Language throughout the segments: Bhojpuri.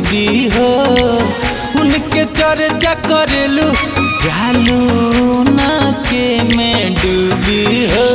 खूबी हो, उनके चर्चा करेलू जालू ना के में डूबी हो।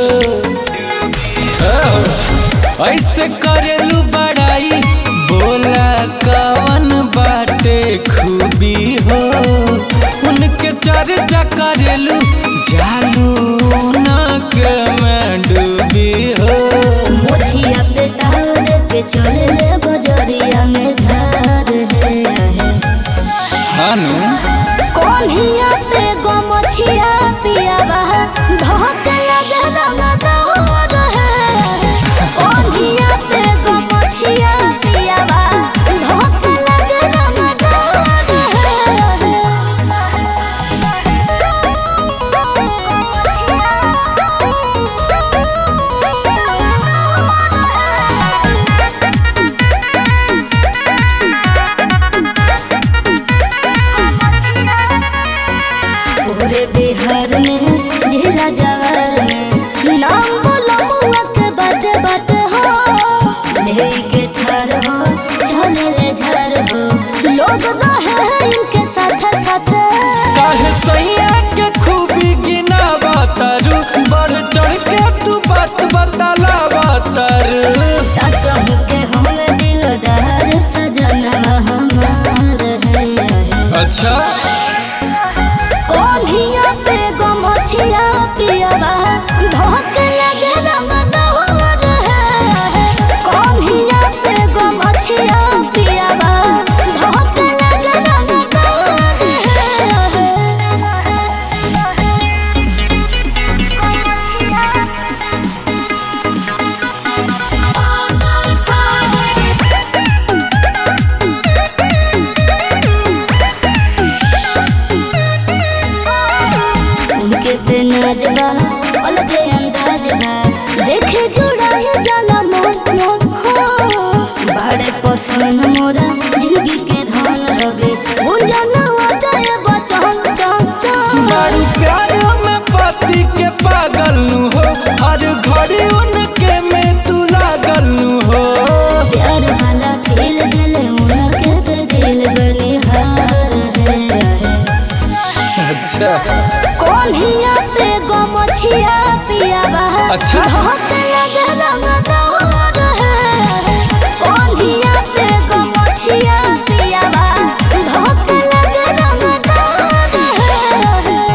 ऐसे करेलू बड़ाई बोला कवन बाटे खूबी हो, उनके चर्चा करेलू जालू ना के में डूबी हो। मोछिया पे तार के चले बजरिया में झार है हानू कोन्हिया पे गो मोछिया पियावा धोक लगे दमदौर है। कोन्हिया पे गो मोछिया पियावा धोक लगे दमदौर पूरे बिहार में जिला जवार में नाम बोलो मुआ के बाटे बाटे हो। लेके थार हो झले ले झर हो लोग रहे हैं इनके साथ साथ। काहे सैया के खूबी गिना बातारू, बढ़ चढ़ के तू बात बताला बातारू। सच के हमें दिलदार सजनवा हमार है। अच्छा कोन्हिया पे गो मोछिया पियावा धोक लगे दमदौर है। कोन्हिया पे गो मोछिया पियावा धोक लगे दमदौर उनके पे नाजबा अलगे अंदाज बा देखे जुड़ाए जाला मन मन हो। बड़े पसंद मोरा जिंदगी के धन रवे गुंजनवा जाए बचन चन चन। बड़ू प्यार में पति के पागल नु हो, हर घड़ी उनके में तू लागल नु हो। प्यार वाला खेल दिल उनके पे दिल बनिहार है। अच्छा कोन्हिया पे गो मोछिया पियावा अच्छा। धोक लगे दमदौर है। कोन्हिया पे गो मोछिया पियावा धोक लगे दमदौर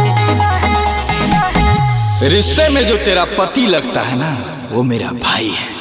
है। रिश्ते में जो तेरा पति लगता है ना, वो मेरा भाई है।